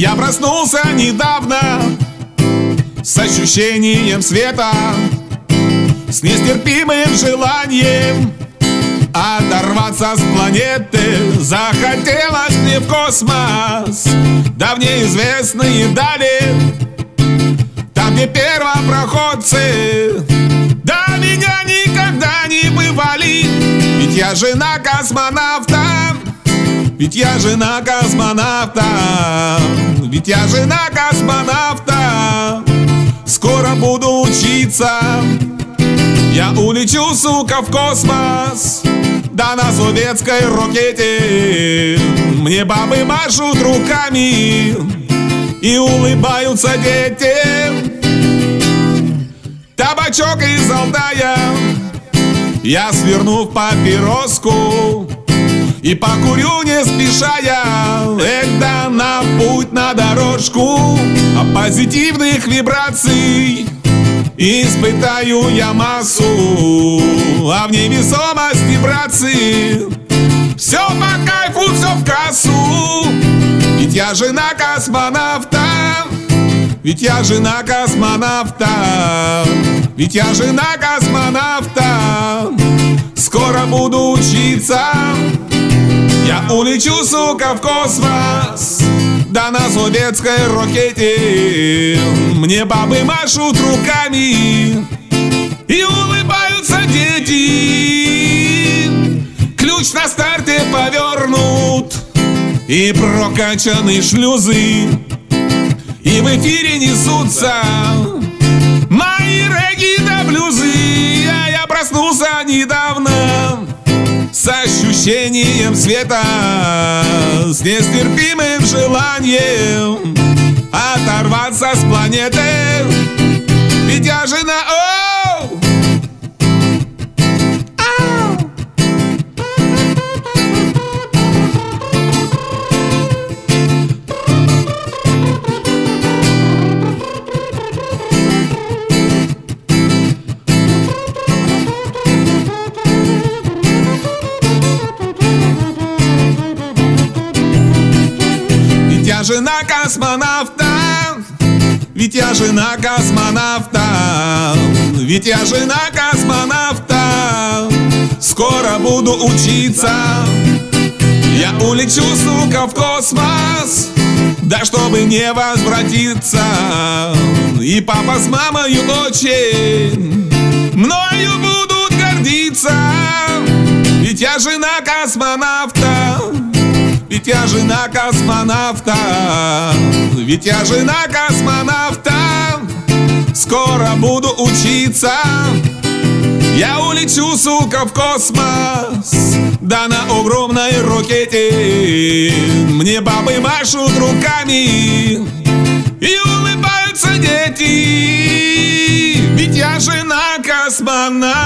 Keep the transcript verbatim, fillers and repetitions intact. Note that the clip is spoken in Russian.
Я проснулся недавно с ощущением света, с нестерпимым желанием оторваться с планеты. Захотелось мне в космос, да в неизвестные дали, там, где первопроходцы до меня никогда не бывали. Ведь я жена космонавта, ведь я жена космонавта, ведь я жена космонавта. Скоро буду учиться, я улечу, сука, в космос, да на советской ракете. Мне бабы машут руками и улыбаются дети. Табачок из Алтая я сверну в папироску и покурю не спешая. Это на путь, на дорожку, а позитивных вибраций испытаю я массу, а в невесомости вибрации все по кайфу, все в кассу. Ведь я жена космонавта, ведь я жена космонавта, ведь я жена космонавта. Скоро буду учиться, я улечу, сука, в космос, да на советской ракете. Мне бабы машут руками и улыбаются дети. Ключ на старте повернут и прокачаны шлюзы, и в эфире несутся мои регги да блюзы. А я проснулся недавно с ощущением света, с нестерпимым желанием оторваться с планеты. Ведь я жена, оу, ау. Ведь я жена космонавта, ведь я жена космонавта, ведь я жена космонавта. Скоро буду учиться, я улечу, сука, в космос, да чтобы не возвратиться. И папа с мамой очень мною будут гордиться. Ведь я жена космонавта, ведь я жена космонавта, ведь я жена космонавта. Скоро буду учиться, я улечу, сука, в космос, да на огромной ракете. Мне бабы машут руками и улыбаются дети. Ведь я жена космонавта.